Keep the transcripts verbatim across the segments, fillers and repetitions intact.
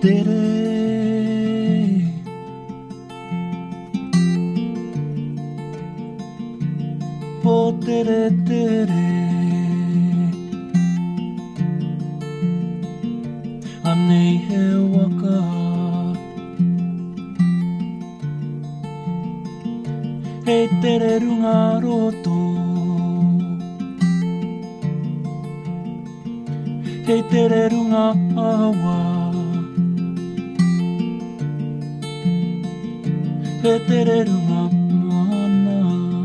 tere po tere tere anei he waka hei tere runga roto hei tere runga awa hei tere runga moana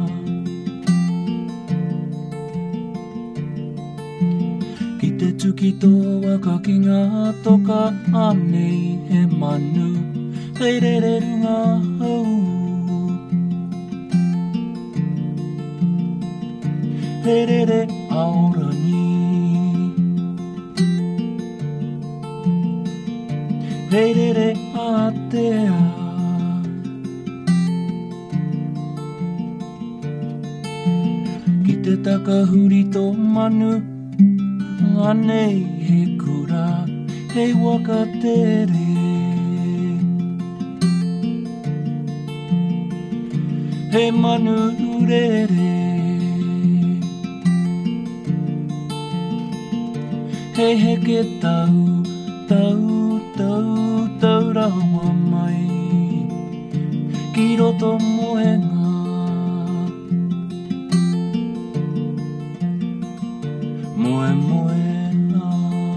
ki te tuki toa ka ki ngā toka anei he manu hei rere runga hau hei rere aorani hei rere atea ki te takahuri tō manu anei he kura hei waka tere hei manu rere hei heke tau tau tau tau rawa mai ki roto moenga moe moena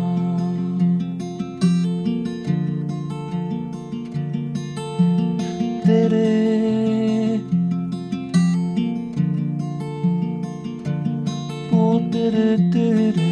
tere po tere tere